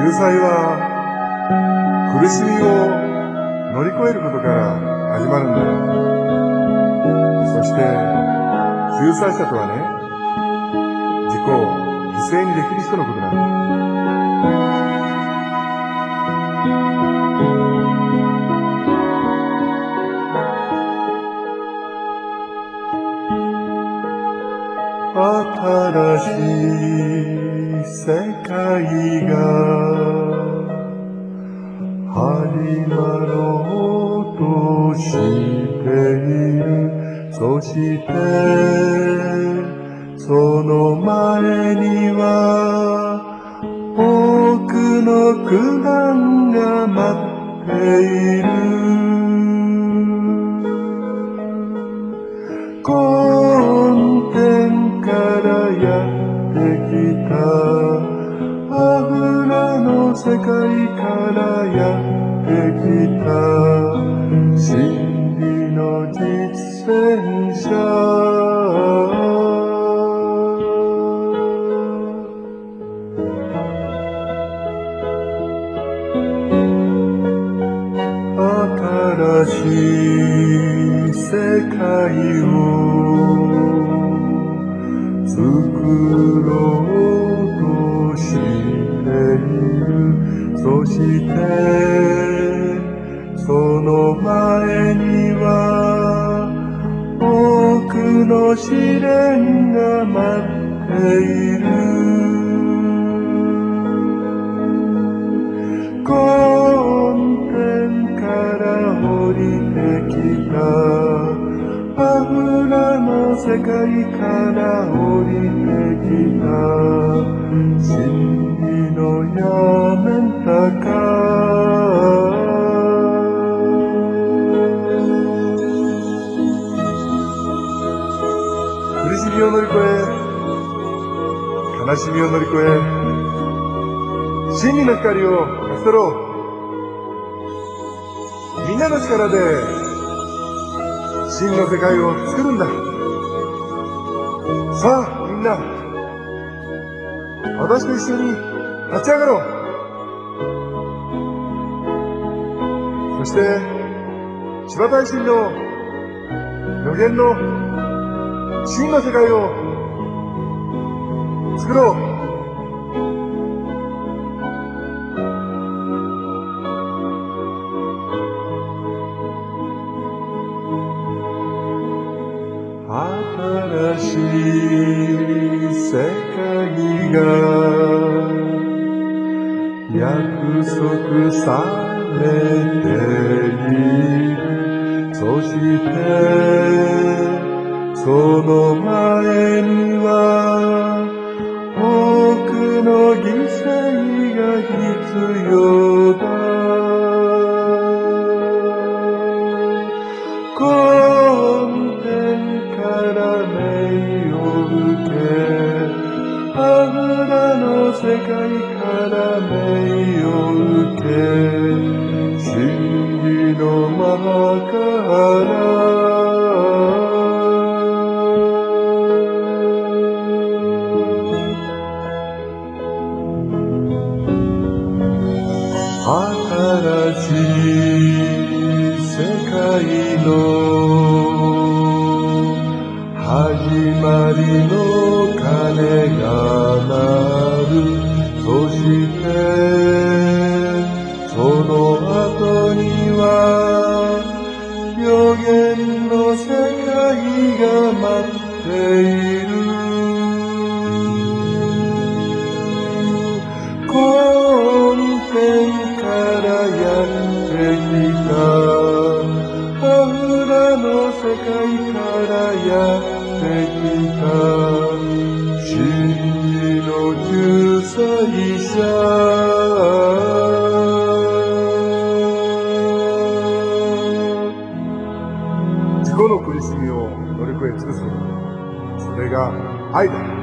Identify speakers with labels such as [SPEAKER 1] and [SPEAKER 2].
[SPEAKER 1] 救済は苦しみを乗り越えることから始まるんだ。そして救済者とはね、自己を犠牲にできる人のことなんだ。新しい世界が始まろうとしている。そしてその前には多くの苦難が待っている。根底からやってきた油の世界からやってきた真理の実践者。新しい世界を作ろうとしている。そしてその前には多くの試練が待っている。根底から降りてきた油の世界から降りてきた真理のやめんたか。苦しみを乗り越え、悲しみを乗り越え、真理の光を勝ち取ろう。みんなの力で真の世界を作るんだ。さあみんな、私と一緒に立ち上がろう。そして千葉大臣の予言の真の世界を作ろう。新しい世界が約束されている。そしてその前には多くの犠牲が必要だ。根底から命を受け、油の世界から命を受け、真理のままから新しい世界の始まりの鐘が鳴る。そしてその後には予言の世界が待っている。根底からやってきた油の世界からやってきた真理の救済者。自己の苦しみを乗り越え尽くすこと、それが愛だ。